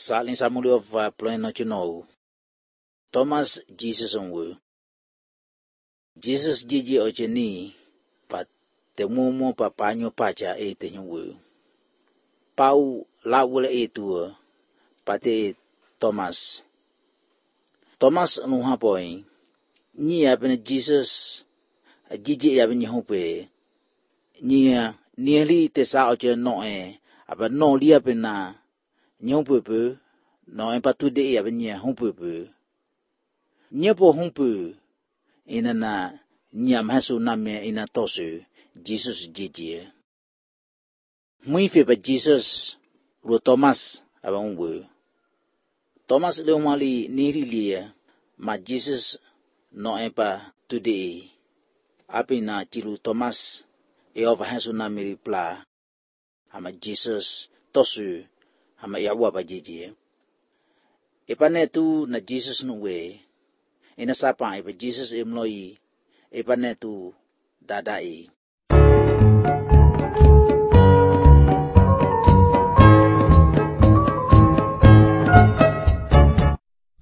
Salin samuli of plan no chino. Thomas Jesus on wu. Jesus jiji ocheni pat te mumu papanyo pacha e te wu. Pau la wula e tua pate Thomas. Thomas nuha boy. Ni abene Jesus jiji abene hupe. Ni li te sa oche no e aba no li abena nyompepe no empatu de abene humpepe. Nyepo humpe ina na nyam hasu name ina tosu Jesus jiji. Muife ba Jesus ro Thomas abang wu. Thomas le mali niri lia ma Jesus no empa today. Api na chilu Thomas e ova hasu name pla ama Jesus tosu ama yawa ba jiji. Epane tu na Jesus no we. Ina sapa ipa Jesus emloi epane tu dadai.